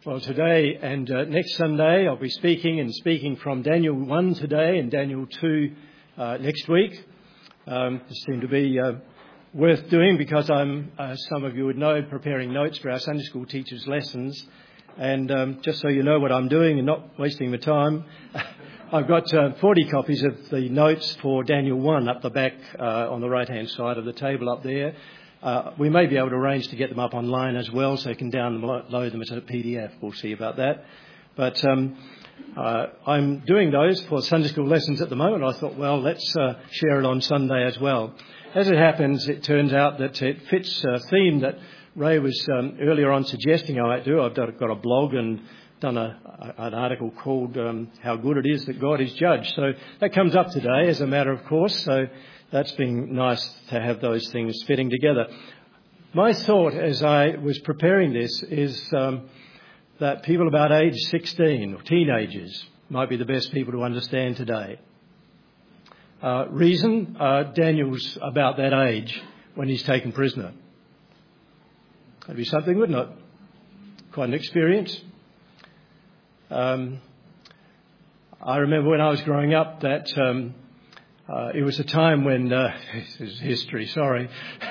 Well, today and next Sunday I'll be speaking from Daniel 1 today and Daniel 2 next week. This seemed to be worth doing because I'm, as some of you would know, preparing notes for our Sunday school teachers' lessons. And just so you know what I'm doing and not wasting the time, I've got 40 copies of the notes for Daniel 1 up the back on the right-hand side of the table up there. We may be able to arrange to get them up online as well, so you can download them as a PDF. We'll see about that. But I'm doing those for Sunday school lessons at the moment. I thought, well, let's share it on Sunday as well. As it happens, it turns out that it fits a theme that Ray was earlier on suggesting I might do. I've got a blog and done an article called How Good It Is That God is Judge. So that comes up today as a matter of course. So that's been nice to have those things fitting together. My thought as I was preparing this is that people about age 16 or teenagers might be the best people to understand today. Reason, Daniel's about that age when he's taken prisoner. That'd be something, wouldn't it? Quite an experience. I remember when I was growing up that it was a time when, this is history, sorry,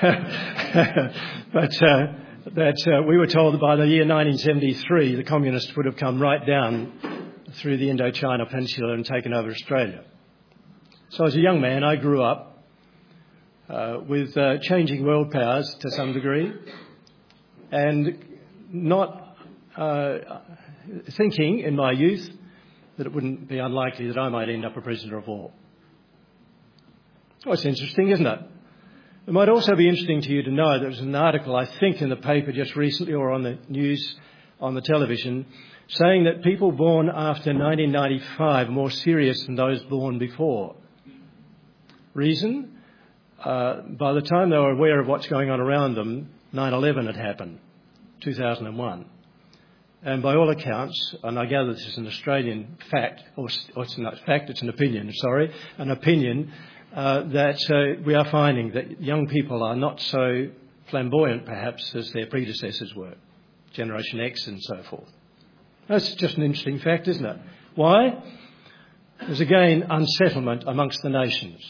but that we were told that by the year 1973 the communists would have come right down through the Indochina Peninsula and taken over Australia. So as a young man I grew up with changing world powers to some degree and not thinking in my youth that it wouldn't be unlikely that I might end up a prisoner of war. Well, it's interesting, isn't it? It might also be interesting to you to know there was an article, I think, in the paper just recently or on the news, on the television, saying that people born after 1995 are more serious than those born before. Reason? By the time they were aware of what's going on around them, 9/11 had happened, 2001. And by all accounts, and I gather this is an Australian fact, or it's not a fact, it's an opinion, an opinion, that we are finding that young people are not so flamboyant, perhaps, as their predecessors were, Generation X and so forth. That's just an interesting fact, isn't it? Why? There's again unsettlement amongst the nations.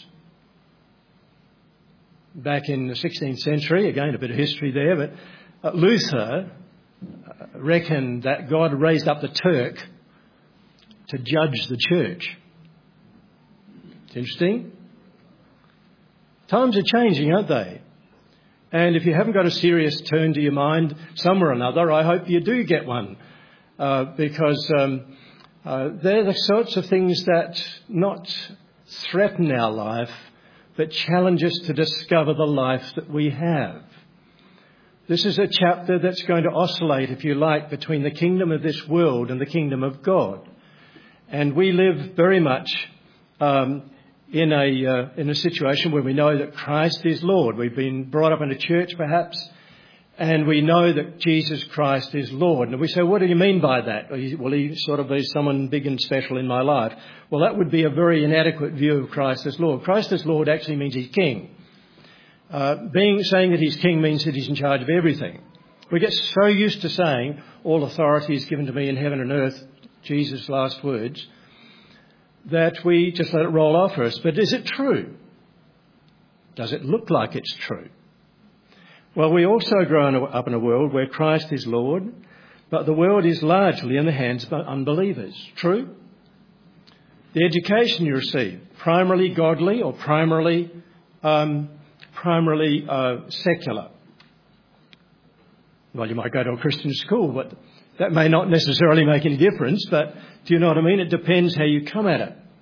Back in the 16th century, again a bit of history there, but Luther reckoned that God raised up the Turk to judge the church. It's interesting. Times are changing, aren't they? And if you haven't got a serious turn to your mind somewhere or another, I hope you do get one. Because they're the sorts of things that not threaten our life, but challenge us to discover the life that we have. This is a chapter that's going to oscillate, if you like, between the kingdom of this world and the kingdom of God. And we live very much in a situation where we know that Christ is Lord. We've been brought up in a church, perhaps, and we know that Jesus Christ is Lord. And we say, what do you mean by that? Will he sort of be someone big and special in my life? Well, that would be a very inadequate view of Christ as Lord. Christ as Lord actually means he's king. Saying that he's king means that he's in charge of everything. We get so used to saying, all authority is given to me in heaven and earth, Jesus' last words, that we just let it roll off us. But is it true? Does it look like it's true? Well, we also grow up in a world where Christ is Lord, but the world is largely in the hands of unbelievers. True? The education you receive, primarily godly or primarily secular. Well, you might go to a Christian school, but that may not necessarily make any difference, but do you know what I mean? It depends how you come at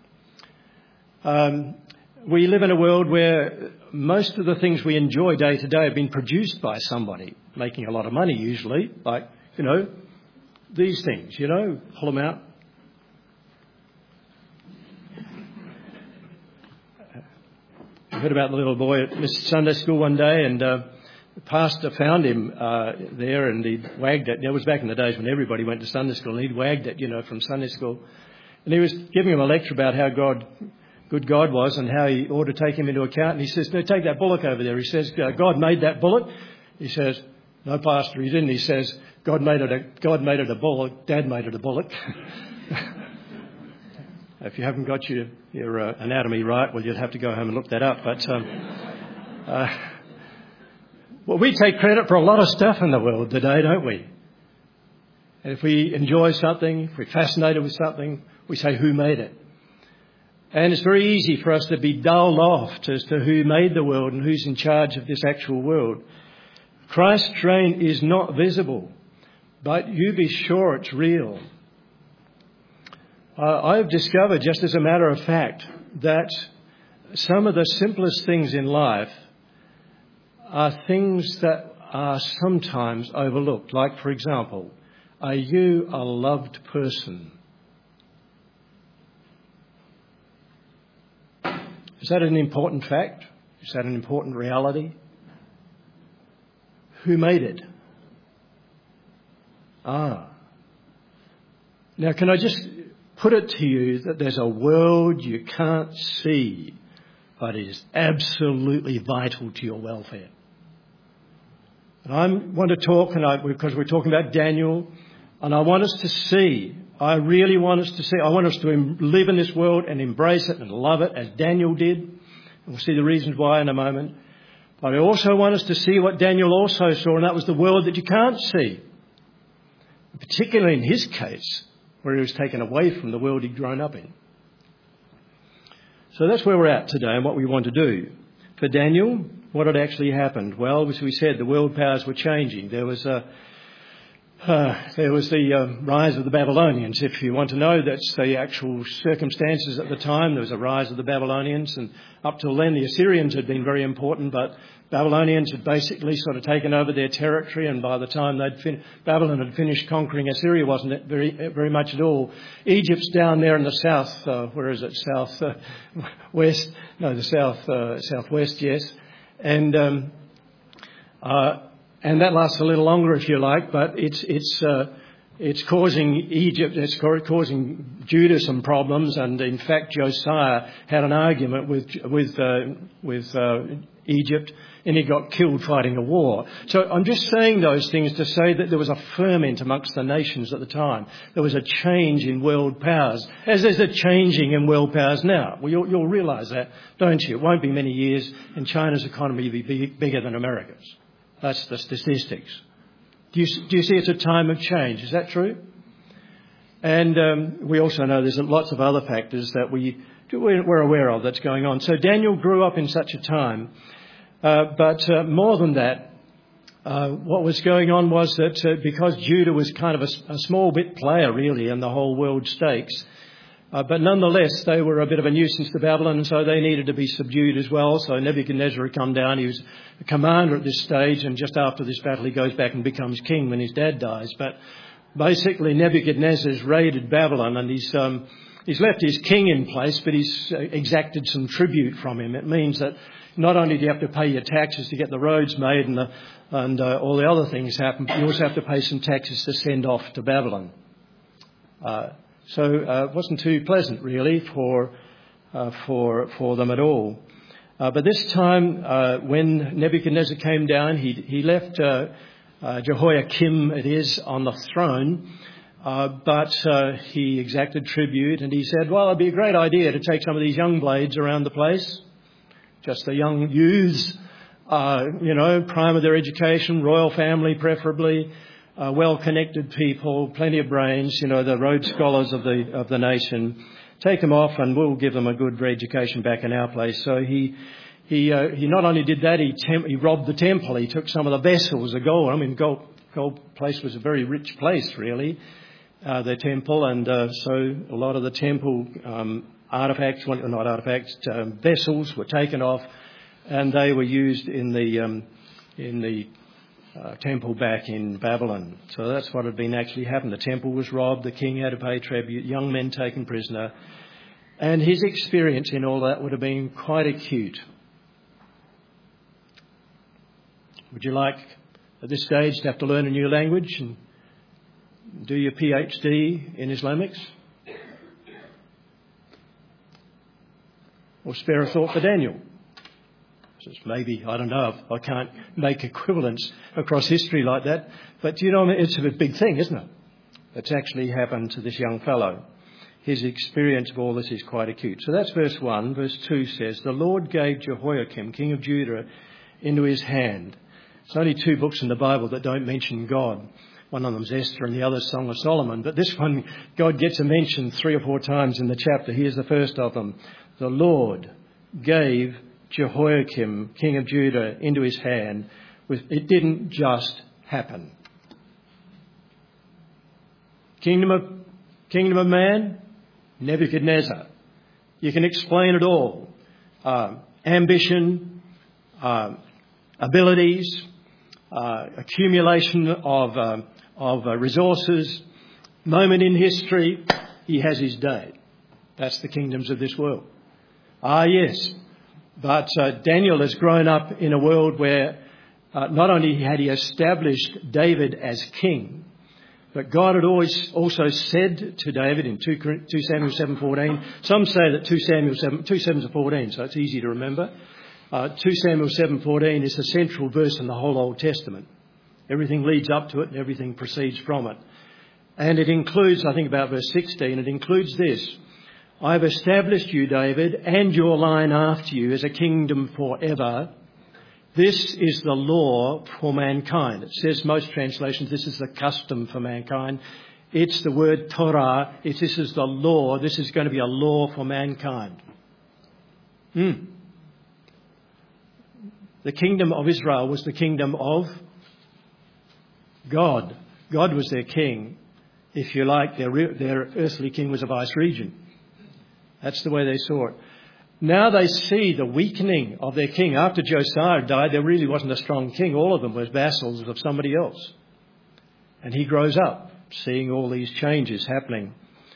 it. We live in a world where most of the things we enjoy day to day have been produced by somebody, making a lot of money usually, like, these things, pull them out. I heard about the little boy at Mr. Sunday School one day, and the pastor found him there, and he wagged it. It was back in the days when everybody went to Sunday school, and he'd wagged it, from Sunday school. And he was giving him a lecture about how good God was and how he ought to take him into account. And he says, no, take that bullock over there. He says, God made that bullock. He says, No pastor, he didn't. He says, God made it a bullock, Dad made it a bullock. If you haven't got your anatomy right, well, you'd have to go home and look that up. But well, we take credit for a lot of stuff in the world today, don't we? And if we enjoy something, if we're fascinated with something, we say, who made it? And it's very easy for us to be dulled off as to who made the world and who's in charge of this actual world. Christ's reign is not visible, but you be sure it's real. I've discovered, just as a matter of fact, that some of the simplest things in life are things that are sometimes overlooked. Like, for example, are you a loved person? Is that an important fact? Is that an important reality? Who made it? Now, can I just put it to you that there's a world you can't see, but it is absolutely vital to your welfare. And I want to talk, because we're talking about Daniel, and I want us to see, I really want us to see, I want us to live in this world and embrace it and love it as Daniel did. And we'll see the reasons why in a moment. But I also want us to see what Daniel also saw, and that was the world that you can't see. Particularly in his case, where he was taken away from the world he'd grown up in. So that's where we're at today and what we want to do. For Daniel, what had actually happened? Well, as we said, the world powers were changing. There was the rise of the Babylonians. If you want to know, that's the actual circumstances at the time. There was a rise of the Babylonians, and up till then the Assyrians had been very important, but Babylonians had basically sort of taken over their territory, and by the time Babylon had finished conquering Assyria, wasn't it very much at all. Egypt's down there in the south. Where is it? West? No, the southwest. Yes, and that lasts a little longer, if you like, but it's causing Egypt, it's causing Judah some problems, and in fact Josiah had an argument with Egypt, and he got killed fighting a war. So I'm just saying those things to say that there was a ferment amongst the nations at the time. There was a change in world powers, as there's a changing in world powers now. Well, you'll realise that, don't you? It won't be many years, and China's economy will be bigger than America's. That's the statistics. Do you see it's a time of change? Is that true? And we also know there's lots of other factors that we're aware of that's going on. So Daniel grew up in such a time. But more than that, what was going on was that because Judah was kind of a small bit player really in the whole world stakes, but nonetheless they were a bit of a nuisance to Babylon, and so they needed to be subdued as well. So Nebuchadnezzar had come down. He was a commander at this stage, and just after this battle he goes back and becomes king when his dad dies. But basically Nebuchadnezzar's raided Babylon, and he's left his king in place, but he's exacted some tribute from him. It means that not only do you have to pay your taxes to get the roads made and all the other things happen, but you also have to pay some taxes to send off to Babylon. So it wasn't too pleasant, really, for them at all. But this time, when Nebuchadnezzar came down, he left Jehoiakim, it is, on the throne, but he exacted tribute, and he said, well, it'd be a great idea to take some of these young blades around the place, just the young youths, prime of their education, royal family preferably, well-connected people, plenty of brains, the Rhodes Scholars of the nation. Take them off and we'll give them a good education back in our place. So he not only did that, he robbed the temple. He took some of the vessels of gold. I mean, gold place was a very rich place, really, the temple. And so a lot of the temple vessels were taken off, and they were used in the temple back in Babylon. So that's what had been actually happened. The temple was robbed, the king had to pay tribute, young men taken prisoner, and his experience in all that would have been quite acute. Would you like, at this stage, to have to learn a new language and do your PhD in Islamics? Or spare a thought for Daniel? Maybe, I don't know, I can't make equivalents across history like that. But, you know, it's a big thing, isn't it? It's actually happened to this young fellow. His experience of all this is quite acute. So that's verse 1. Verse 2 says, the Lord gave Jehoiakim, king of Judah, into his hand. There's only 2 books in the Bible that don't mention God. One of them's Esther and the other's Song of Solomon. But this one, God gets a mention 3 or 4 times in the chapter. Here's the first of them. The Lord gave Jehoiakim, king of Judah, into his hand. It didn't just happen. Kingdom of man, Nebuchadnezzar. You can explain it all. Ambition, abilities, accumulation of resources, moment in history, he has his day. That's the kingdoms of this world. Yes. But Daniel has grown up in a world where not only had he established David as king, but God had always also said to David in 2 Samuel 7:14, some say that 2 7's 14, so it's easy to remember. 2 Samuel 7:14 is the central verse in the whole Old Testament. Everything leads up to it and everything proceeds from it. And it includes, I think about verse 16, it includes this. I have established you, David, and your line after you as a kingdom forever. This is the law for mankind. It says, most translations, this is the custom for mankind. It's the word Torah. This is the law. This is going to be a law for mankind. The kingdom of Israel was the kingdom of God. God was their king. If you like, their earthly king was a vice-regent. That's the way they saw it. Now they see the weakening of their king. After Josiah died, there really wasn't a strong king. All of them were vassals of somebody else. And he grows up, seeing all these changes happening.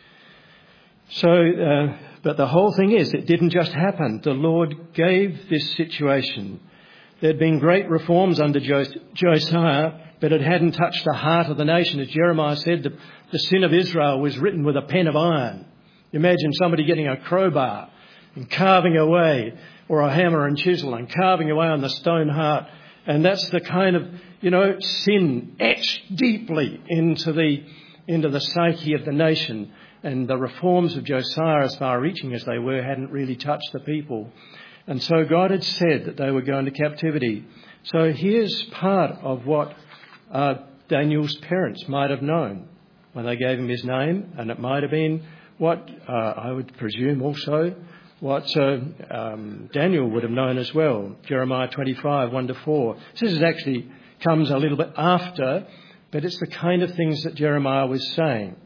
So, but the whole thing is, it didn't just happen. The Lord gave this situation. There'd been great reforms under Josiah, but it hadn't touched the heart of the nation. As Jeremiah said, the sin of Israel was written with a pen of iron. Imagine somebody getting a crowbar and carving away, or a hammer and chisel, and carving away on the stone heart. And that's the kind of, sin etched deeply into the psyche of the nation. And the reforms of Josiah, as far-reaching as they were, hadn't really touched the people. And so God had said that they were going to captivity. So here's part of what Daniel's parents might have known when they gave him his name, and it might have been what I would presume also what Daniel would have known as well. Jeremiah 25, 1-4. This actually comes a little bit after, but it's the kind of things that Jeremiah was saying.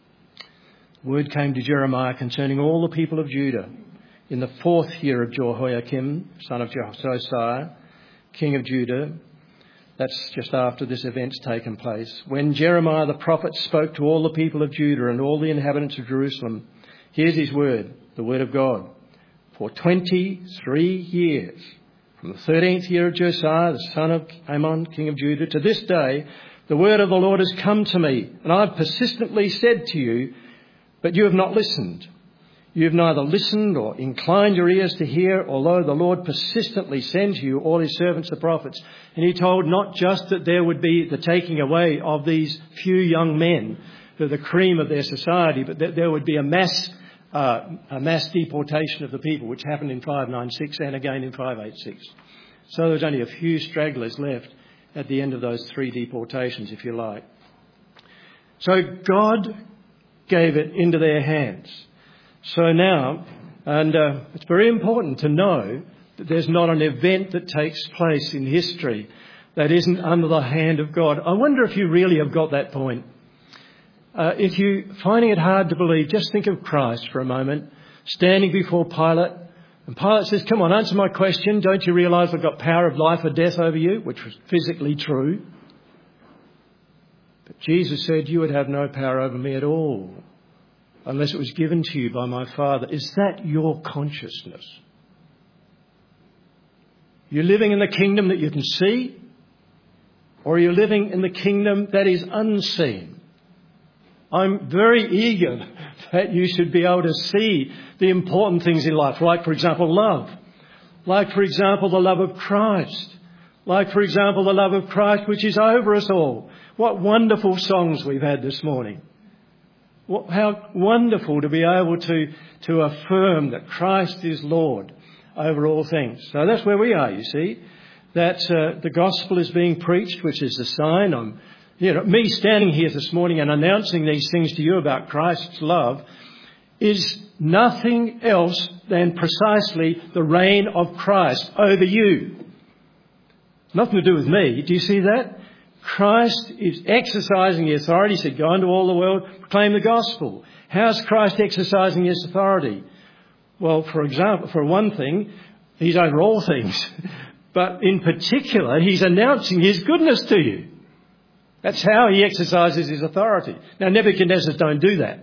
Word came to Jeremiah concerning all the people of Judah in the 4th year of Jehoiakim, son of Josiah, king of Judah. That's just after this event's taken place. When Jeremiah the prophet spoke to all the people of Judah and all the inhabitants of Jerusalem, here's his word, the word of God. For 23 years, from the 13th year of Josiah, the son of Ammon, king of Judah, to this day, the word of the Lord has come to me, and I've persistently said to you, but you have not listened. You have neither listened or inclined your ears to hear, although the Lord persistently sends you all his servants, the prophets. And he told not just that there would be the taking away of these few young men, who are the cream of their society, but that there would be a mass deportation of the people, which happened in 596 and again in 586. So there was only a few stragglers left at the end of those 3 deportations, if you like. So God gave it into their hands. So now, and it's very important to know that there's not an event that takes place in history that isn't under the hand of God. I wonder if you really have got that point. If you're finding it hard to believe, just think of Christ for a moment, standing before Pilate. And Pilate says, come on, answer my question. Don't you realise I've got power of life or death over you? Which was physically true. But Jesus said, you would have no power over me at all, unless it was given to you by my Father. Is that your consciousness? You're living in the kingdom that you can see, or are you living in the kingdom that is unseen? I'm very eager that you should be able to see the important things in life, like, for example, love. Like, for example, the love of Christ. Like, for example, the love of Christ which is over us all. What wonderful songs we've had this morning. How wonderful to be able to affirm that Christ is Lord over all things. So that's where we are, you see. That the gospel is being preached, which is the sign. Me standing here this morning and announcing these things to you about Christ's love is nothing else than precisely the reign of Christ over you. Nothing to do with me. Do you see that? Christ is exercising his authority. He said, go into all the world, proclaim the gospel. How's Christ exercising his authority? Well, for example, for one thing, he's over all things. But in particular, he's announcing his goodness to you. That's how he exercises his authority. Now, Nebuchadnezzar don't do that.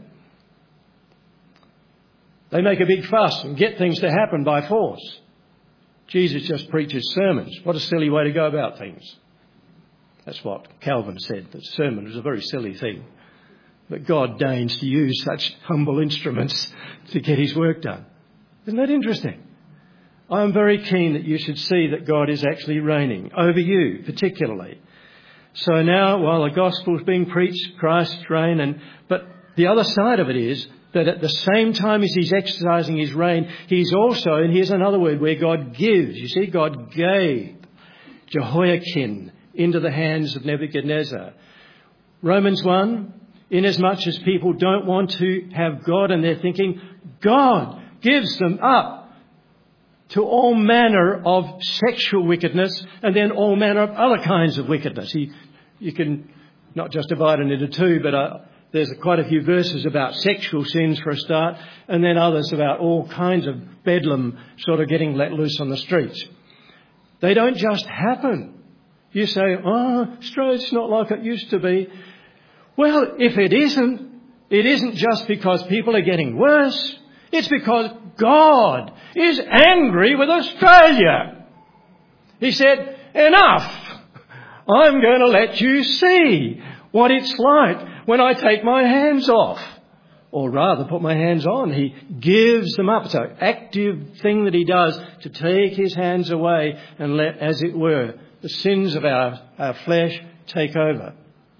They make a big fuss and get things to happen by force. Jesus just preaches sermons. What a silly way to go about things. That's what Calvin said, that sermon is a very silly thing. But God deigns to use such humble instruments to get his work done. Isn't that interesting? I'm very keen that you should see that God is actually reigning over you particularly. So now, while the gospel is being preached, Christ's reign, but the other side of it is that at the same time as he's exercising his reign, he's also, and here's another word where God gives. You see, God gave Jehoiakim into the hands of Nebuchadnezzar. Romans 1, inasmuch as people don't want to have God and they're thinking, God gives them up to all manner of sexual wickedness and then all manner of other kinds of wickedness. You can not just divide it into two, but there's quite a few verses about sexual sins for a start, and then others about all kinds of bedlam sort of getting let loose on the streets. They don't just happen. You say, Australia's not like it used to be. Well, if it isn't just because people are getting worse. It's because God is angry with Australia. He said, enough. I'm going to let you see what it's like when I take my hands off. Or rather, put my hands on. He gives them up. It's an active thing that he does to take his hands away and let, as it were, the sins of our flesh take over.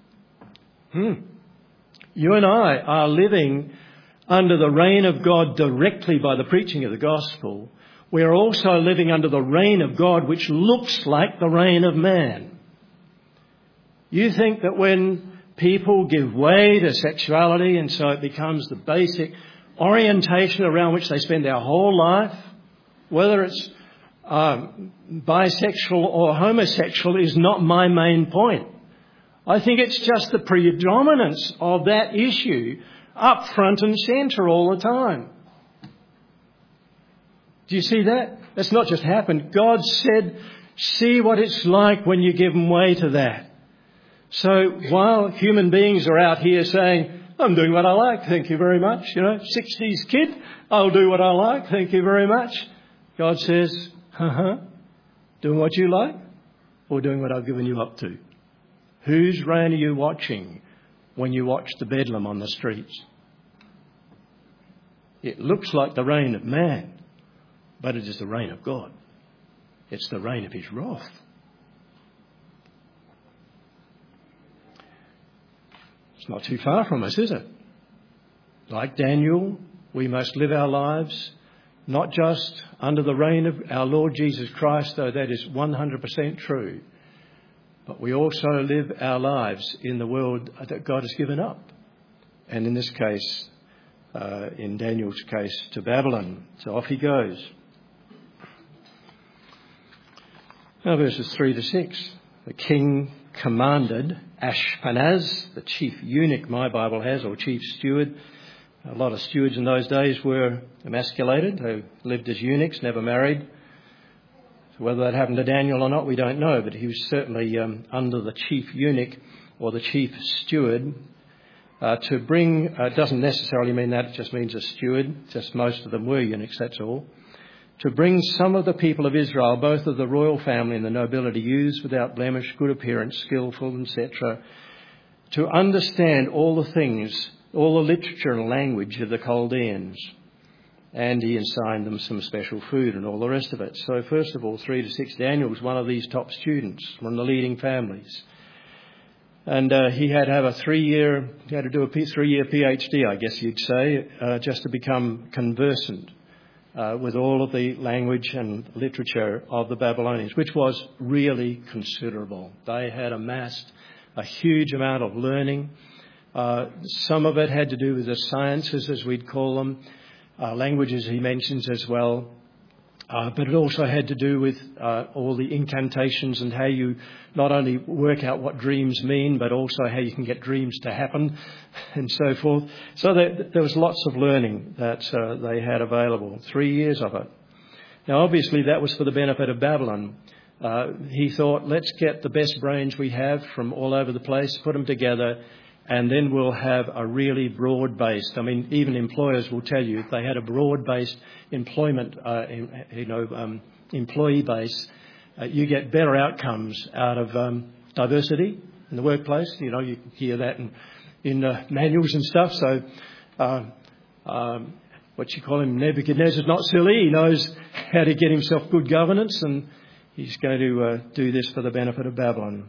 You and I are living under the reign of God directly by the preaching of the gospel. We are also living under the reign of God, which looks like the reign of man. You think that when people give way to sexuality and so it becomes the basic orientation around which they spend their whole life, whether it's bisexual or homosexual is not my main point. I think it's just the predominance of that issue up front and centre all the time. Do you see that? That's not just happened. God said, see what it's like when you give way to that. So while human beings are out here saying, I'm doing what I like, thank you very much. 60s kid, I'll do what I like, thank you very much. God says, doing what you like or doing what I've given you up to? Whose reign are you watching when you watch the bedlam on the streets? It looks like the reign of man, but it is the reign of God. It's the reign of his wrath. It's not too far from us, is it? Like Daniel, we must live our lives not just under the reign of our Lord Jesus Christ, though that is 100% true, but we also live our lives in the world that God has given up. And in this case, in Daniel's case, to Babylon. So off he goes. Now verses 3 to 6. The king commanded Ashpenaz, the chief eunuch my Bible has, or chief steward. A lot of stewards in those days were emasculated. They lived as eunuchs, never married. So whether that happened to Daniel or not, we don't know. But he was certainly under the chief eunuch or the chief steward. To bring, doesn't necessarily mean that, it just means a steward. Just most of them were eunuchs, that's all. To bring some of the people of Israel, both of the royal family and the nobility, youths without blemish, good appearance, skillful, etc., to understand all the things, all the literature and language of the Chaldeans. and he assigned them some special food and all the rest of it. So first of all, 3 to 6, Daniel was one of these top students from the leading families. And he had to have a 3-year PhD, I guess you'd say, just to become conversant with all of the language and literature of the Babylonians, which was really considerable. They had amassed a huge amount of learning. Some of it had to do with the sciences, as we'd call them, languages he mentions as well. But it also had to do with all the incantations and how you not only work out what dreams mean, but also how you can get dreams to happen and so forth. So there was lots of learning that they had available, 3 years of it. Now, obviously, that was for the benefit of Babylon. He thought, let's get the best brains we have from all over the place, put them together, and then we'll have a really broad-based, I mean, even employers will tell you, if they had a broad-based employment, employee base, you get better outcomes out of diversity in the workplace. You know, you can hear that in manuals and stuff. So, what you call him, Nebuchadnezzar's not silly. He knows how to get himself good governance, and he's going to do this for the benefit of Babylon.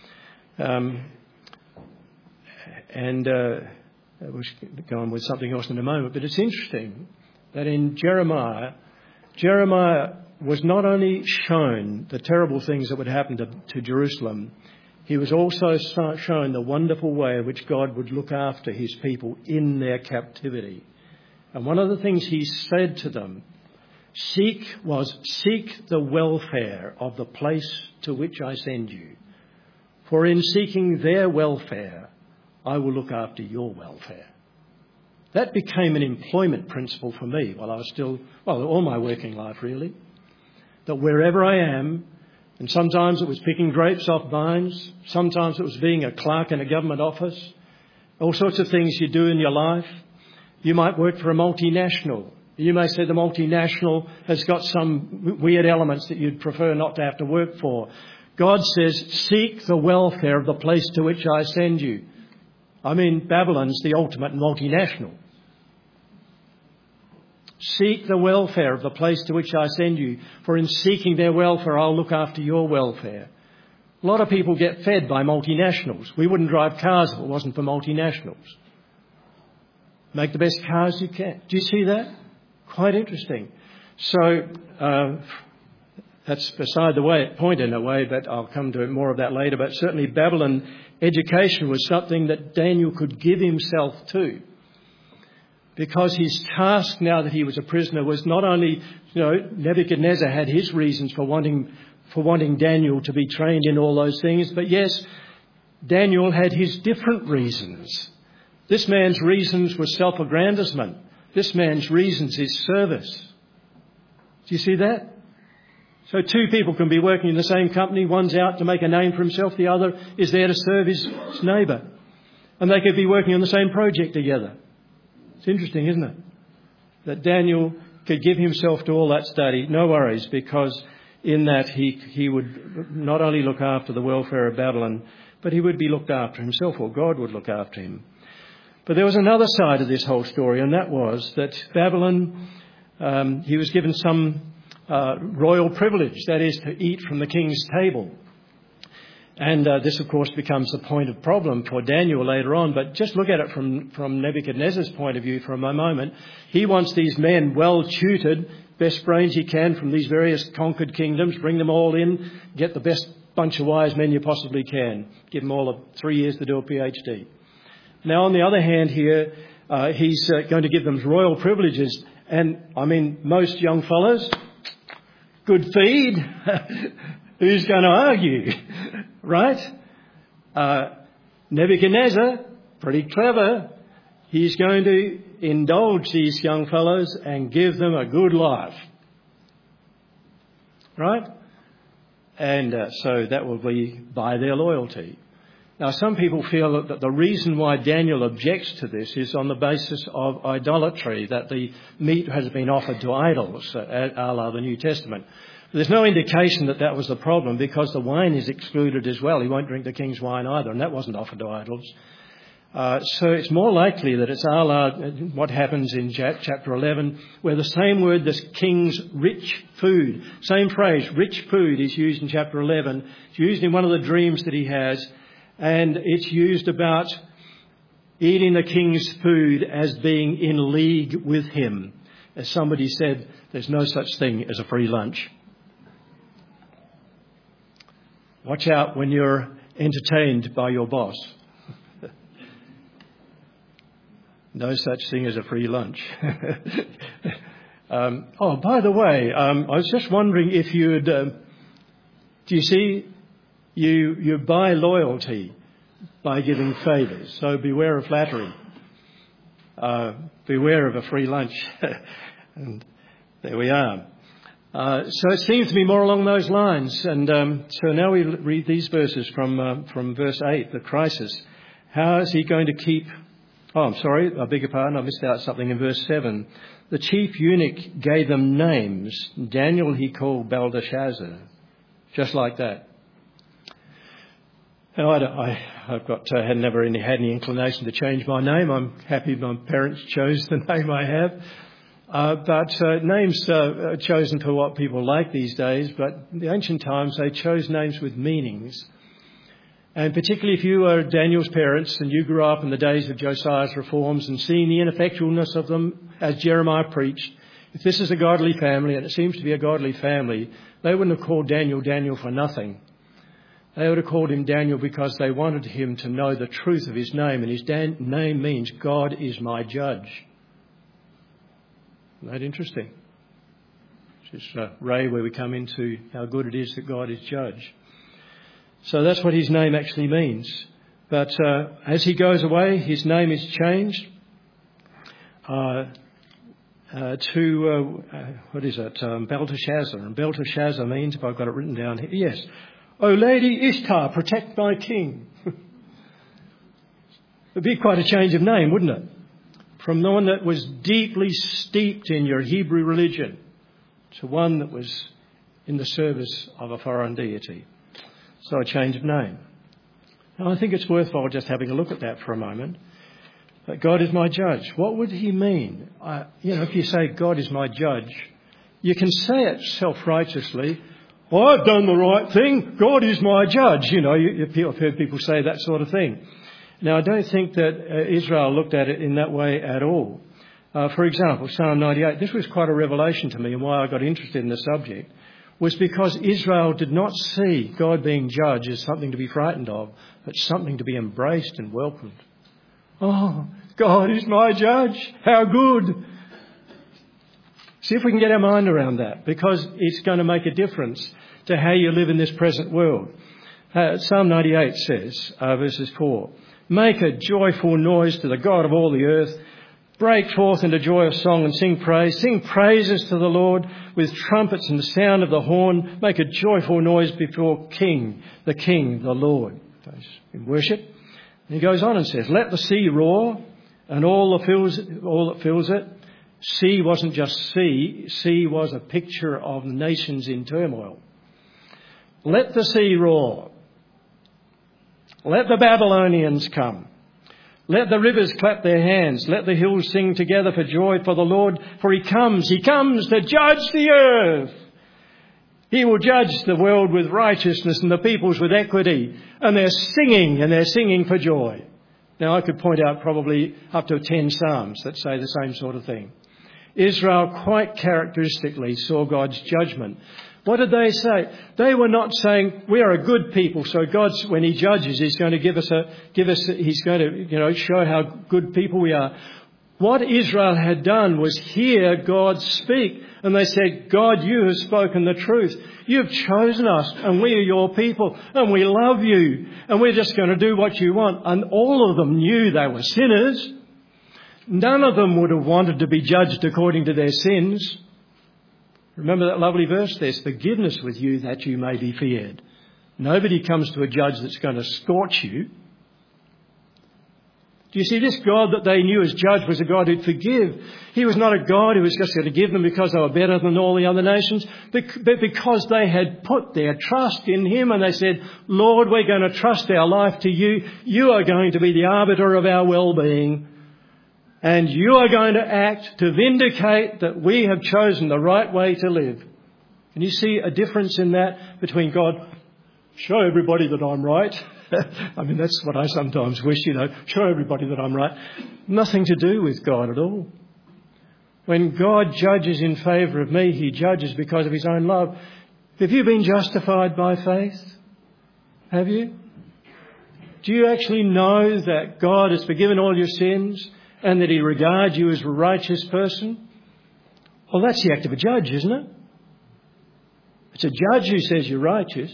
And we'll go on with something else in a moment. But it's interesting that in Jeremiah was not only shown the terrible things that would happen to Jerusalem, he was also shown the wonderful way in which God would look after his people in their captivity. And one of the things he said to them seek the welfare of the place to which I send you. For in seeking their welfare, I will look after your welfare. That became an employment principle for me while I was all my working life really. That wherever I am, and sometimes it was picking grapes off vines, sometimes it was being a clerk in a government office, all sorts of things you do in your life. You might work for a multinational. You may say the multinational has got some weird elements that you'd prefer not to have to work for. God says, seek the welfare of the place to which I send you. I mean, Babylon's the ultimate multinational. Seek the welfare of the place to which I send you, for in seeking their welfare, I'll look after your welfare. A lot of people get fed by multinationals. We wouldn't drive cars if it wasn't for multinationals. Make the best cars you can. Do you see that? Quite interesting. So that's beside the point in a way, but I'll come to more of that later. But certainly Babylon education was something that Daniel could give himself to. Because his task now that he was a prisoner was not only, Nebuchadnezzar had his reasons for wanting Daniel to be trained in all those things, but yes, Daniel had his different reasons. This man's reasons were self-aggrandizement. This man's reasons is service. Do you see that? So 2 people can be working in the same company. One's out to make a name for himself. The other is there to serve his neighbour. And they could be working on the same project together. It's interesting, isn't it? That Daniel could give himself to all that study. No worries, because in that he would not only look after the welfare of Babylon, but he would be looked after himself, or God would look after him. But there was another side of this whole story, and that was that Babylon, he was given some royal privilege, that is to eat from the king's table. And this, of course, becomes the point of problem for Daniel later on. But just look at it from Nebuchadnezzar's point of view for a moment. He wants these men well tutored, best brains he can from these various conquered kingdoms, bring them all in, get the best bunch of wise men you possibly can, give them all 3 years to do a PhD. Now, on the other hand here, he's going to give them royal privileges. And, I mean, most young fellows, good feed. Who's going to argue? Right? Nebuchadnezzar, pretty clever. He's going to indulge these young fellows and give them a good life. Right? And so that will be by their loyalty. Now, some people feel that the reason why Daniel objects to this is on the basis of idolatry, that the meat has been offered to idols, a la the New Testament. There's no indication that that was the problem, because the wine is excluded as well. He won't drink the king's wine either, and that wasn't offered to idols. So it's more likely that it's a la what happens in chapter 11, where the same word, this king's rich food, same phrase, rich food, is used in chapter 11. It's used in one of the dreams that he has, and it's used about eating the king's food as being in league with him. As somebody said, there's no such thing as a free lunch. Watch out when you're entertained by your boss. No such thing as a free lunch. By the way, I was just wondering if you would... do you see, you buy loyalty by giving favours, so beware of flattery. Beware of a free lunch. And there we are. So it seems to be more along those lines. And so now we read these verses from verse 8, the crisis. How is he going to keep... I beg your pardon, I missed out something in verse 7. The chief eunuch gave them names. Daniel he called Belteshazzar. Just like that. Now, I've never had any inclination to change my name. I'm happy my parents chose the name I have. But names are chosen for what people like these days. But in the ancient times, they chose names with meanings. And particularly if you were Daniel's parents and you grew up in the days of Josiah's reforms and seeing the ineffectualness of them, as Jeremiah preached, if this is a godly family, and it seems to be a godly family, they wouldn't have called Daniel Daniel for nothing. They would have called him Daniel because they wanted him to know the truth of his name. And his name means God is my judge. Isn't that interesting? This is Ray, where we come into how good it is that God is judge. So that's what his name actually means. But as he goes away, his name is changed to Belteshazzar. And Belteshazzar means, if I've got it written down here, yes, O Lady Ishtar, protect thy king. It'd be quite a change of name, wouldn't it? From the one that was deeply steeped in your Hebrew religion to one that was in the service of a foreign deity. So a change of name. And I think it's worthwhile just having a look at that for a moment. That God is my judge. What would he mean? If you say God is my judge, you can say it self-righteously. Well, I've done the right thing. God is my judge. I've heard people say that sort of thing. Now, I don't think that Israel looked at it in that way at all. For example, Psalm 98. This was quite a revelation to me, and why I got interested in the subject was because Israel did not see God being judge as something to be frightened of, but something to be embraced and welcomed. Oh, God is my judge. How good. See if we can get our mind around that, because it's going to make a difference to how you live in this present world. Psalm 98 says, verses 4, make a joyful noise to the God of all the earth. Break forth into joyous song and sing praise. Sing praises to the Lord with trumpets and the sound of the horn. Make a joyful noise before the King, the Lord. In worship. And he goes on and says, let the sea roar and all that fills it. Sea wasn't just sea. Sea was a picture of nations in turmoil. Let the sea roar. Let the Babylonians come. Let the rivers clap their hands. Let the hills sing together for joy for the Lord. For he comes to judge the earth. He will judge the world with righteousness and the peoples with equity. And they're singing for joy. Now, I could point out probably up to 10 psalms that say the same sort of thing. Israel quite characteristically saw God's judgment. What did they say? They were not saying, we are a good people, so God, when he judges, he's going to he's going to, show how good people we are. What Israel had done was hear God speak. And they said, God, you have spoken the truth. You've chosen us, and we are your people, and we love you, and we're just going to do what you want. And all of them knew they were sinners. None of them would have wanted to be judged according to their sins. Remember that lovely verse? There's forgiveness with you that you may be feared. Nobody comes to a judge that's going to scorch you. Do you see, this God that they knew as judge was a God who'd forgive. He was not a God who was just going to give them because they were better than all the other nations, but because they had put their trust in him and they said, Lord, we're going to trust our life to you. You are going to be the arbiter of our well-being, and you are going to act to vindicate that we have chosen the right way to live. Can you see a difference in that between God, show everybody that I'm right? I mean, that's what I sometimes wish, show everybody that I'm right. Nothing to do with God at all. When God judges in favour of me, he judges because of his own love. Have you been justified by faith? Have you? Do you actually know that God has forgiven all your sins and that he regards you as a righteous person? Well, that's the act of a judge, isn't it? It's a judge who says you're righteous.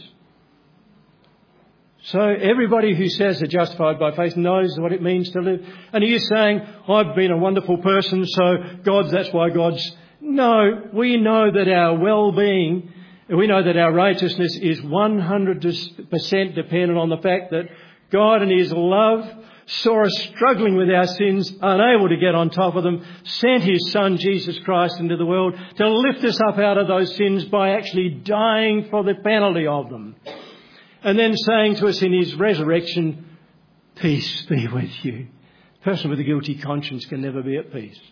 So everybody who says they're justified by faith knows what it means to live. And are you saying, I've been a wonderful person, so that's why God's... No, we know that our well-being, we know that our righteousness is 100% dependent on the fact that God in his love saw us struggling with our sins, unable to get on top of them, sent his Son Jesus Christ into the world to lift us up out of those sins by actually dying for the penalty of them. And then saying to us in his resurrection, peace be with you. A person with a guilty conscience can never be at peace.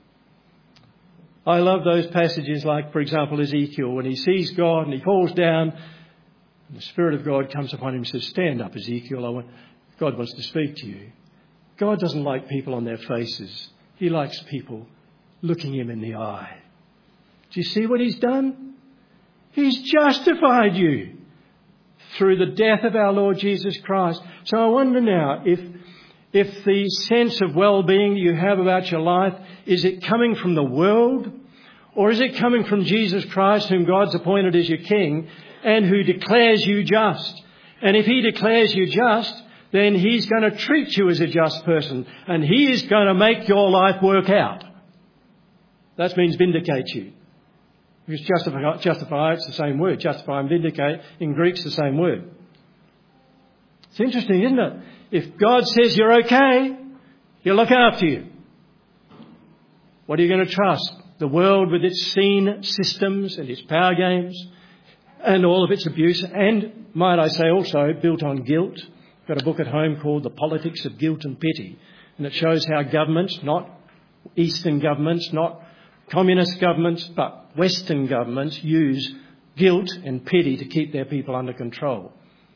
I love those passages like, for example, Ezekiel, when he sees God and he falls down, and the Spirit of God comes upon him and says, stand up, Ezekiel, God wants to speak to you. God doesn't like people on their faces. He likes people looking him in the eye. Do you see what he's done? He's justified you through the death of our Lord Jesus Christ. So I wonder now, if the sense of well-being that you have about your life, is it coming from the world, or is it coming from Jesus Christ, whom God's appointed as your King, and who declares you just? And if he declares you just, then he's going to treat you as a just person, and he is going to make your life work out. That means vindicate you. Because justify, it's the same word. Justify and vindicate in Greek's the same word. It's interesting, isn't it? If God says you're okay, he'll look after you. What are you going to trust? The world with its seen systems and its power games and all of its abuse, and, might I say also, built on guilt. I've got a book at home called The Politics of Guilt and Pity, and it shows how governments, not Eastern governments, not communist governments, but Western governments use guilt and pity to keep their people under control.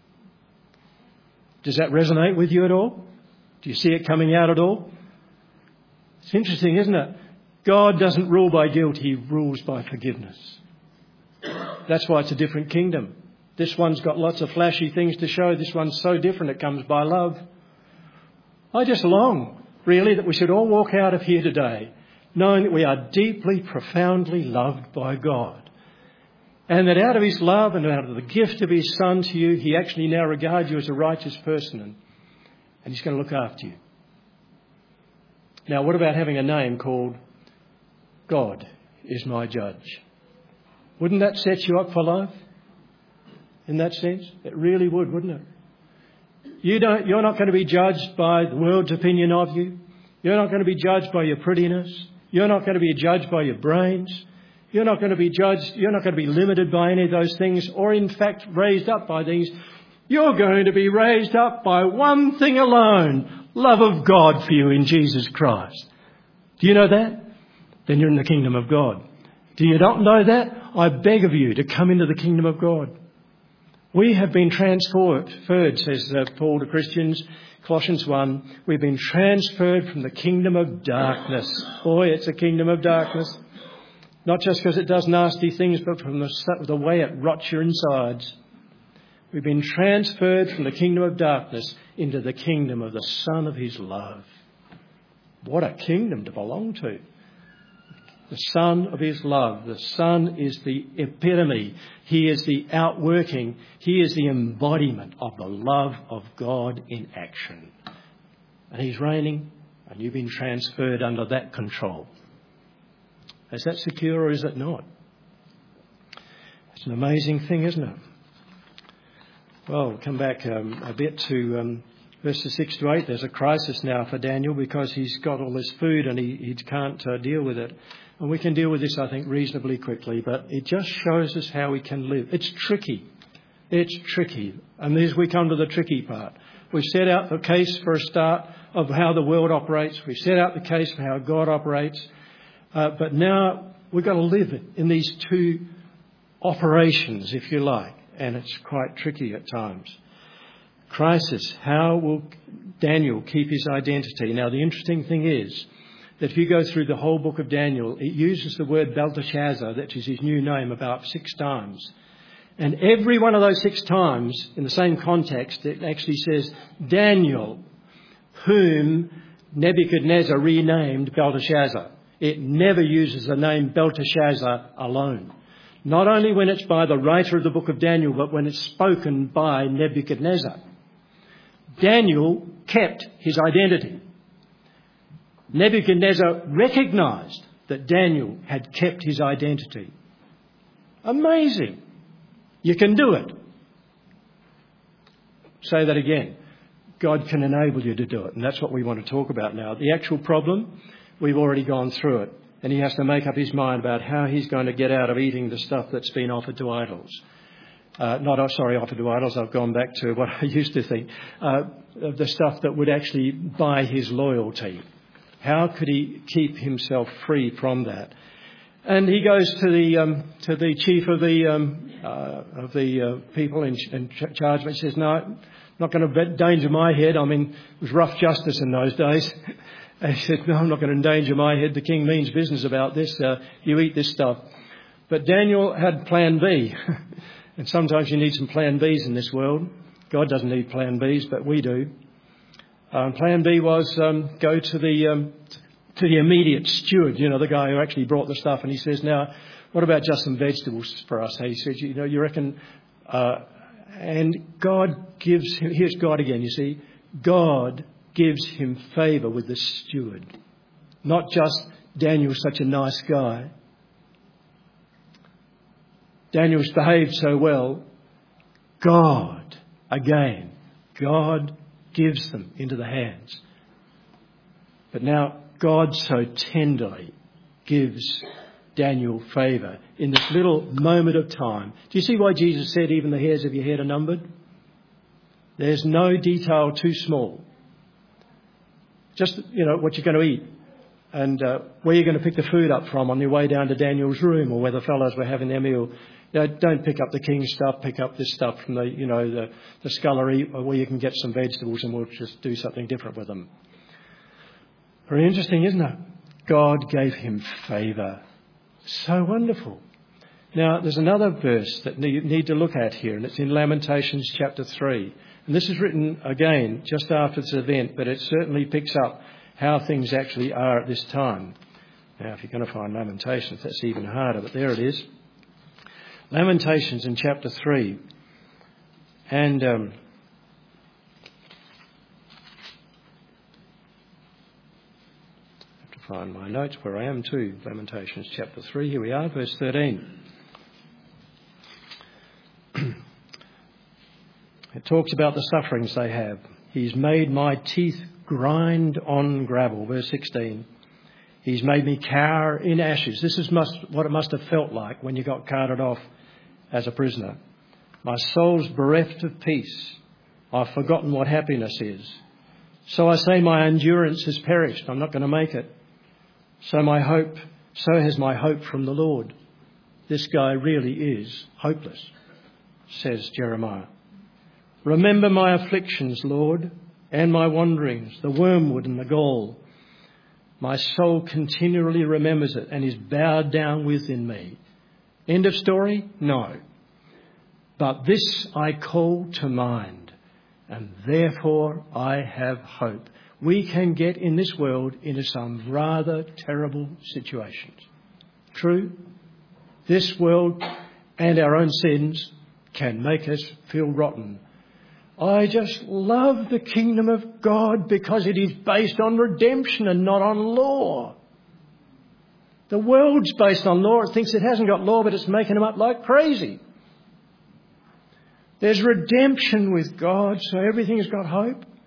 Does that resonate with you at all? Do you see it coming out at all? It's interesting, isn't it? God doesn't rule by guilt, he rules by forgiveness. That's why it's a different kingdom. This one's got lots of flashy things to show. This one's so different, it comes by love. I just long, really, that we should all walk out of here today knowing that we are deeply, profoundly loved by God. And that out of his love and out of the gift of his Son to you, he actually now regards you as a righteous person, and he's going to look after you. Now, what about having a name called God is my judge? Wouldn't that set you up for life? In that sense? It really would, wouldn't it? You're not going to be judged by the world's opinion of you. You're not going to be judged by your prettiness. You're not going to be judged by your brains. You're not going to be judged. You're not going to be limited by any of those things, or in fact raised up by these. You're going to be raised up by one thing alone: love of God for you in Jesus Christ. Do you know that? Then you're in the kingdom of God. Do you not know that? I beg of you to come into the kingdom of God. We have been transferred, says Paul to Christians, Colossians 1. We've been transferred from the kingdom of darkness. Boy, it's a kingdom of darkness. Not just because it does nasty things, but from the way it rots your insides. We've been transferred from the kingdom of darkness into the kingdom of the Son of his love. What a kingdom to belong to. The Son of his love. The Son is the epitome. He is the outworking. He is the embodiment of the love of God in action. And he's reigning, and you've been transferred under that control. Is that secure or is it not? It's an amazing thing, isn't it? Well, we'll come back a bit to Verses 6 to 8, there's a crisis now for Daniel because he's got all this food and he can't deal with it. And we can deal with this, I think, reasonably quickly, but it just shows us how we can live. It's tricky. It's tricky. And as we come to the tricky part, we've set out the case for a start of how the world operates. We've set out the case for how God operates. But now we've got to live in these two operations, if you like. And it's quite tricky at times. Crisis. How will Daniel keep his identity? Now, the interesting thing is that if you go through the whole book of Daniel, it uses the word Belteshazzar, that is his new name, about 6 times. And every one of those 6 times, in the same context, it actually says Daniel, whom Nebuchadnezzar renamed Belteshazzar. It never uses the name Belteshazzar alone. Not only when it's by the writer of the book of Daniel, but when it's spoken by Nebuchadnezzar. Daniel kept his identity. Nebuchadnezzar recognised that Daniel had kept his identity. Amazing. You can do it. Say that again. God can enable you to do it. And that's what we want to talk about now. The actual problem, we've already gone through it. And he has to make up his mind about how he's going to get out of eating the stuff that's been offered to idols. Offered to idols. I've gone back to what I used to think. The stuff that would actually buy his loyalty. How could he keep himself free from that? And he goes to the chief of the people in charge. And he says, "No, not going to endanger my head. I mean, it was rough justice in those days." And he said, "No, I'm not going to endanger my head. The king means business about this. You eat this stuff." But Daniel had plan B. And sometimes you need some plan Bs in this world. God doesn't need plan Bs, but we do. Plan B was go to the immediate steward, the guy who actually brought the stuff. And he says, "Now, what about just some vegetables for us?" He says, "You reckon..." And God gives him... Here's God again, you see. God gives him favour with the steward. Not just Daniel's such a nice guy. Daniel's behaved so well. God gives them into the hands. But now God so tenderly gives Daniel favour in this little moment of time. Do you see why Jesus said even the hairs of your head are numbered? There's no detail too small. Just, what you're going to eat and where you're going to pick the food up from on your way down to Daniel's room or where the fellows were having their meal. Don't pick up the king's stuff, pick up this stuff from the scullery where you can get some vegetables and we'll just do something different with them. Very interesting, isn't it? God gave him favour. So wonderful. Now, there's another verse that you need to look at here, and it's in Lamentations chapter 3. And this is written, again, just after this event, but it certainly picks up how things actually are at this time. Now, if you're going to find Lamentations, that's even harder, but there it is. Lamentations in chapter 3. And I have to find my notes where I am too. Lamentations chapter 3. Here we are, verse 13. It talks about the sufferings they have. He's made my teeth grind on gravel. Verse 16. He's made me cower in ashes. This is what it must have felt like when you got carted off as a prisoner. My soul's bereft of peace. I've forgotten what happiness is. So I say my endurance has perished. I'm not going to make it. So has my hope from the Lord. This guy really is hopeless, says Jeremiah. Remember my afflictions, Lord, and my wanderings, the wormwood and the gall. My soul continually remembers it and is bowed down within me. End of story? No. But this I call to mind, and therefore I have hope. We can get in this world into some rather terrible situations. True? This world and our own sins can make us feel rotten. I just love the kingdom of God because it is based on redemption and not on law. The world's based on law. It thinks it hasn't got law, but it's making them up like crazy. There's redemption with God, so everything has got hope.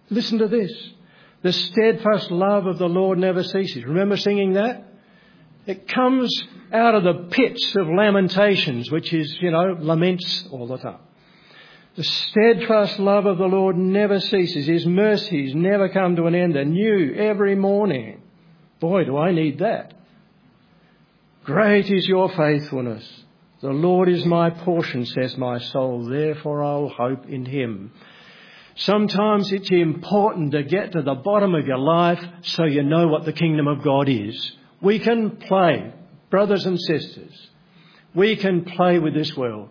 Listen to this. The steadfast love of the Lord never ceases. Remember singing that? It comes out of the pits of lamentations, which is, laments all the time. The steadfast love of the Lord never ceases. His mercies never come to an end. They're new every morning. Boy, do I need that. Great is your faithfulness. The Lord is my portion, says my soul. Therefore I'll hope in him. Sometimes it's important to get to the bottom of your life so you know what the kingdom of God is. We can play, brothers and sisters. We can play with this world.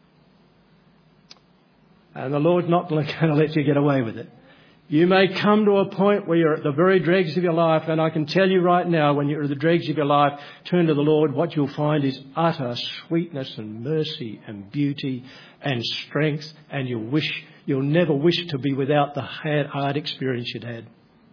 And the Lord's not going to let you get away with it. You may come to a point where you're at the very dregs of your life, and I can tell you right now, when you're at the dregs of your life, turn to the Lord, what you'll find is utter sweetness and mercy and beauty and strength, and you'll never wish to be without the hard experience you'd had.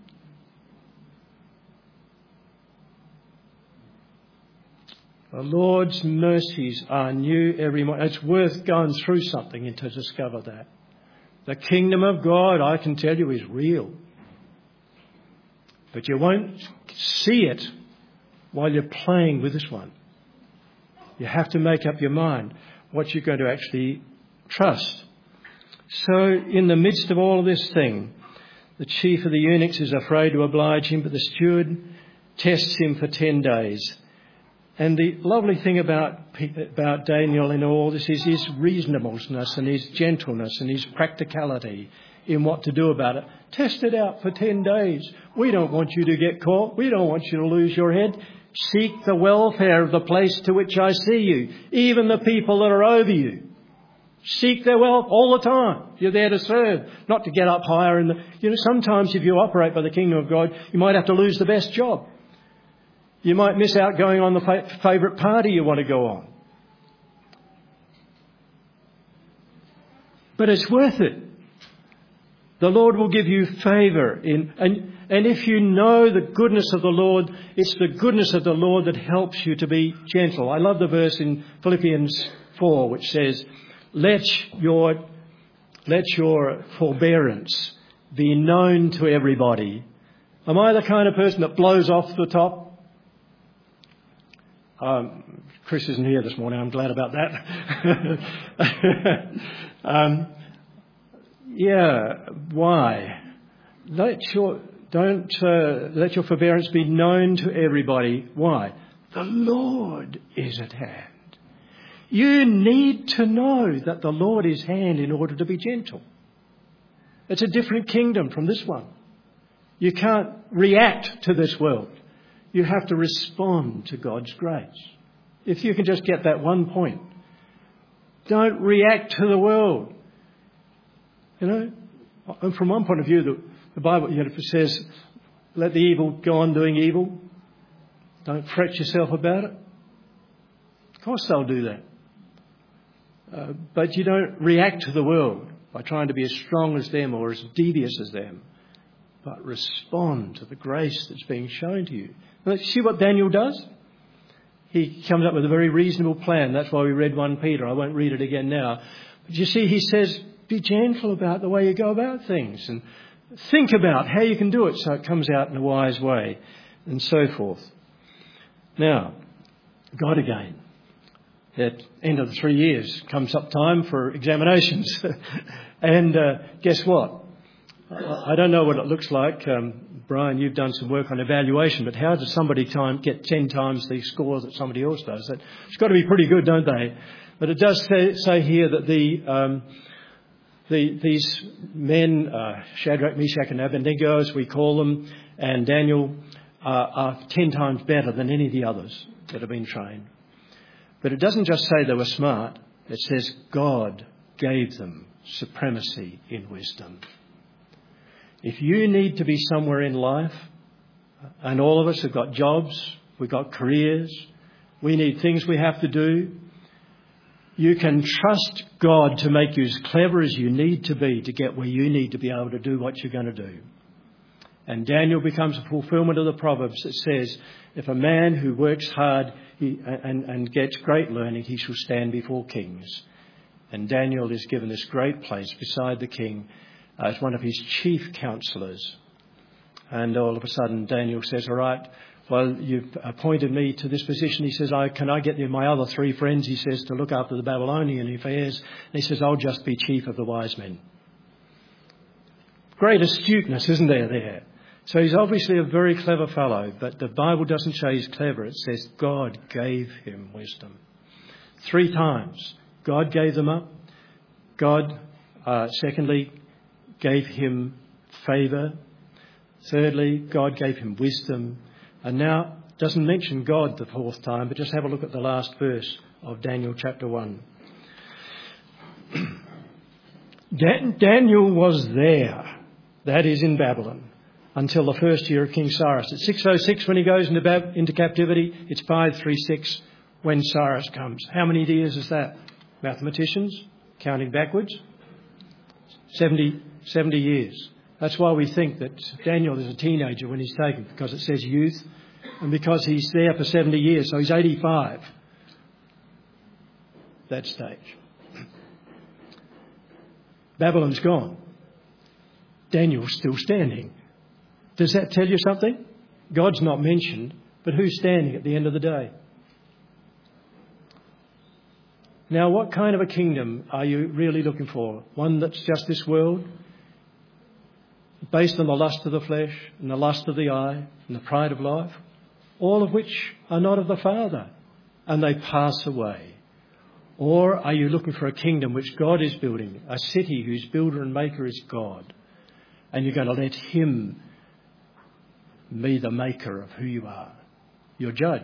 The Lord's mercies are new every morning. It's worth going through something to discover that. The kingdom of God, I can tell you, is real. But you won't see it while you're playing with this one. You have to make up your mind what you're going to actually trust. So in the midst of all of this thing, the chief of the eunuchs is afraid to oblige him, but the steward tests him for 10 days. And the lovely thing about Daniel in all this is his reasonableness and his gentleness and his practicality in what to do about it. Test it out for 10 days. We don't want you to get caught. We don't want you to lose your head. Seek the welfare of the place to which I see you, even the people that are over you. Seek their wealth all the time. You're there to serve, not to get up higher. Sometimes if you operate by the kingdom of God, you might have to lose the best job. You might miss out going on the favourite party you want to go on. But it's worth it. The Lord will give you favour. And if you know the goodness of the Lord, it's the goodness of the Lord that helps you to be gentle. I love the verse in Philippians 4 which says, let your forbearance be known to everybody. Am I the kind of person that blows off the top? Chris isn't here this morning. I'm glad about that. Why? Let your forbearance be known to everybody. Why? The Lord is at hand. You need to know that the Lord is at hand in order to be gentle. It's a different kingdom from this one. You can't react to this world. You have to respond to God's grace. If you can just get that one point. Don't react to the world. And from one point of view, the Bible says, let the evil go on doing evil. Don't fret yourself about it. Of course they'll do that. But you don't react to the world by trying to be as strong as them or as devious as them. But respond to the grace that's being shown to you. See what Daniel does? He comes up with a very reasonable plan. That's why we read 1 Peter. I won't read it again now. But you see, he says, be gentle about the way you go about things and think about how you can do it so it comes out in a wise way and so forth. Now, God again. At the end of the 3 years comes up time for examinations. And guess what? I don't know what it looks like. Brian, you've done some work on evaluation, but how does somebody get 10 times the score that somebody else does? It's got to be pretty good, don't they? But it does say here that these men, Shadrach, Meshach and Abednego, as we call them, and Daniel, are 10 times better than any of the others that have been trained. But it doesn't just say they were smart. It says God gave them supremacy in wisdom. If you need to be somewhere in life, and all of us have got jobs, we've got careers, we need things we have to do, you can trust God to make you as clever as you need to be to get where you need to be able to do what you're going to do. And Daniel becomes a fulfillment of the Proverbs that says, if a man who works hard and gets great learning, he shall stand before kings. And Daniel is given this great place beside the king as one of his chief counsellors. And all of a sudden Daniel says, all right, well, you've appointed me to this position. He says, can I get my other 3 friends, he says, to look after the Babylonian affairs? And he says, I'll just be chief of the wise men. Great astuteness, isn't there? So he's obviously a very clever fellow, but the Bible doesn't say he's clever. It says God gave him wisdom. 3 times God gave them up. God, secondly, gave him favour. Thirdly, God gave him wisdom. And now, doesn't mention God the 4th time, but just have a look at the last verse of Daniel chapter 1. Daniel was there, that is in Babylon, until the 1st year of King Cyrus. It's 606 when he goes into captivity. It's 536 when Cyrus comes. How many years is that? Mathematicians, counting backwards? 70 years. That's why we think that Daniel is a teenager when he's taken, because it says youth, and because he's there for 70 years, so he's 85 that stage. Babylon's gone. Daniel's still standing. Does that tell you something? God's not mentioned, but who's standing at the end of the day? Now, what kind of a kingdom are you really looking for? One that's just this world, based on the lust of the flesh and the lust of the eye and the pride of life, all of which are not of the Father, and they pass away? Or are you looking for a kingdom which God is building, a city whose builder and maker is God, and you're going to let him be the maker of who you are, your judge?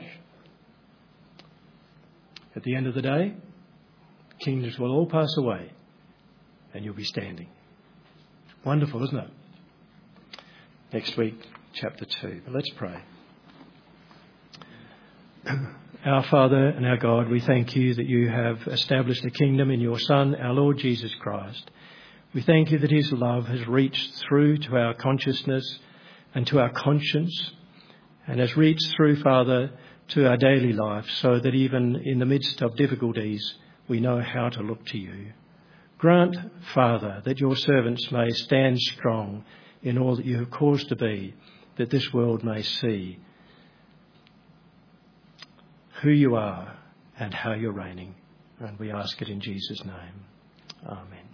At the end of the day, kingdoms will all pass away and you'll be standing. Wonderful, isn't it? Next week, chapter 2. But let's pray. Our Father and our God, we thank you that you have established a kingdom in your Son, our Lord Jesus Christ. We thank you that his love has reached through to our consciousness and to our conscience, and has reached through, Father, to our daily life, so that even in the midst of difficulties, we know how to look to you. Grant, Father, that your servants may stand strong in all that you have caused to be, that this world may see who you are and how you're reigning. And we ask it in Jesus' name. Amen.